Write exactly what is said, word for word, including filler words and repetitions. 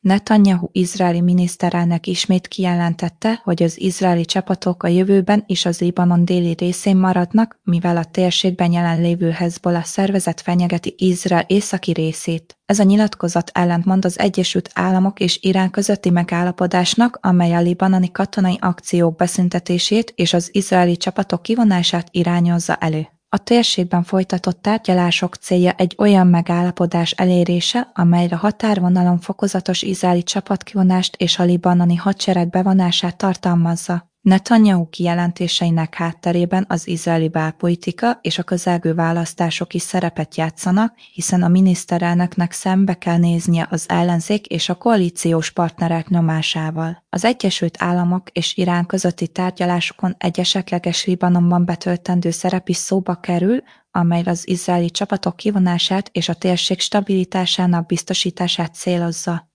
Netanyahu izraeli miniszterelnök ismét kijelentette, hogy az izraeli csapatok a jövőben is az Libanon déli részén maradnak, mivel a térségben jelenlévő Hezbollah szervezet fenyegeti Izrael északi részét. Ez a nyilatkozat ellentmond az Egyesült Államok és Irán közötti megállapodásnak, amely a libanoni katonai akciók beszüntetését és az izraeli csapatok kivonását irányozza elő. A térségben folytatott tárgyalások célja egy olyan megállapodás elérése, amelyre határvonalon fokozatos izraeli csapatkivonást és a libanoni hadsereg bevonását tartalmazza. Netanyahu kijelentéseinek hátterében az izraeli belpolitika és a közelgő választások is szerepet játszanak, hiszen a miniszterelnöknek szembe kell néznie az ellenzék és a koalíciós partnerek nyomásával. Az Egyesült Államok és Irán közötti tárgyalásokon egy esetleges Libanonban betöltendő szerep is szóba kerül, amely az izraeli csapatok kivonását és a térség stabilitásának biztosítását célozza.